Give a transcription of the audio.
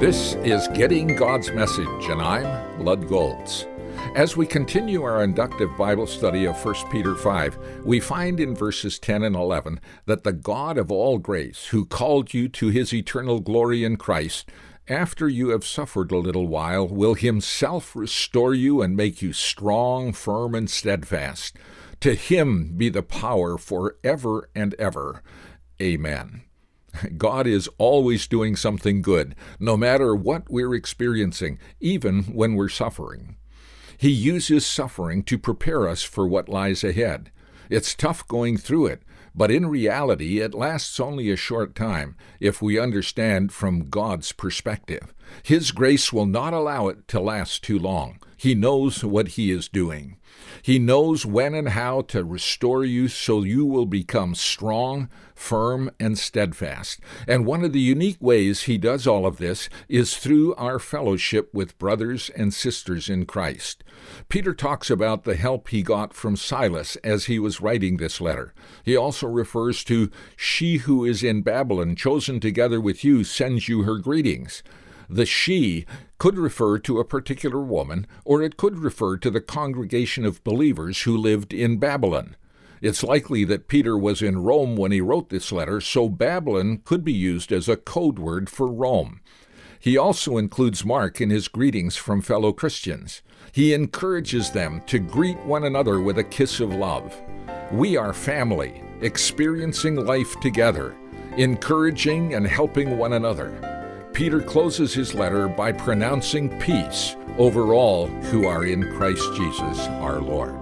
This is Getting God's Message, and I'm Lud Goltz. As we continue our inductive Bible study of 1 Peter 5, we find in verses 10 and 11 that the God of all grace, who called you to his eternal glory in Christ, after you have suffered a little while, will himself restore you and make you strong, firm, and steadfast. To him be the power forever and ever. Amen. God is always doing something good, no matter what we're experiencing, even when we're suffering. He uses suffering to prepare us for what lies ahead. It's tough going through it, but in reality it lasts only a short time if we understand from God's perspective. His grace will not allow it to last too long. He knows what he is doing. He knows when and how to restore you so you will become strong, firm, and steadfast. And one of the unique ways he does all of this is through our fellowship with brothers and sisters in Christ. Peter talks about the help he got from Silas as he was writing this letter. He also refers to, "She who is in Babylon, chosen together with you, sends you her greetings." The she could refer to a particular woman, or it could refer to the congregation of believers who lived in Babylon. It's likely that Peter was in Rome when he wrote this letter, so Babylon could be used as a code word for Rome. He also includes Mark in his greetings from fellow Christians. He encourages them to greet one another with a kiss of love. We are family, experiencing life together, encouraging and helping one another. Peter closes his letter by pronouncing peace over all who are in Christ Jesus our Lord.